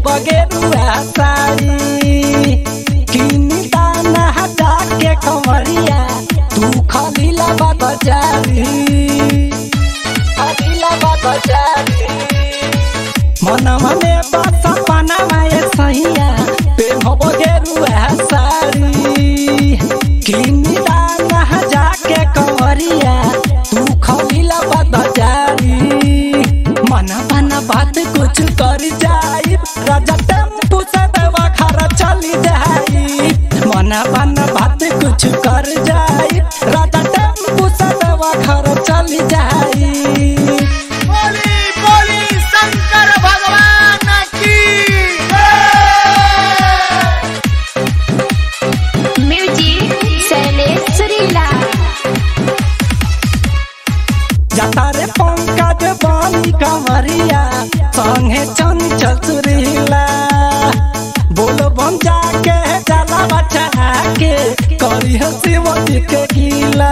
बगेरुआ साड़ी किनी दाना हटा के कमरिया तू खलीला बाजारी मनवा में बस पनावा ये सहिया पेन्हो बगेरुआ साड़ी किनी दाना हटा के कमरिया तू खलीला बाजारी मना बात कुछ कर जाई राजा टेम्पू से देवा खरा चली जाई मना बात कुछ कर जाई राजा टेम्पू से देवा खरा चली जाई। बोली बोली शंकर भगवान की म्यूजिक शैलेश सुरीला जाता रे पंकज बानी कमरिया संगे चंचल सुरीला बोलो बम जाके जाला बचा के करी शिवजी के गीला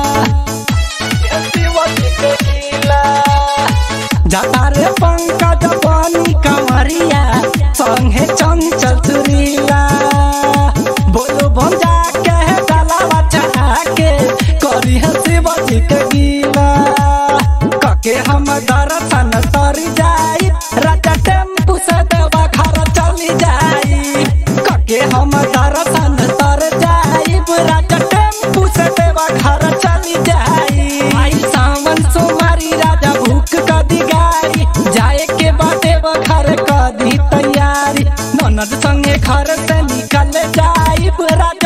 जाता रे पंकज बानी कमरिया संगे चंचल सुरीला बोलो बम जाके जाला बचा के करी शिवजी के गीला के हम दर्शन तर जाई राजा टेम्पू से देवा घर चली जाई के हम दर्शन तर जाई राजा टेम्पू से देवा घर चली जाई। आई सावन सोमारी राजा भूख कदी गाई जाए के बाटे घर कदी तैयारी ननद संगे घर से निकल जाई राजा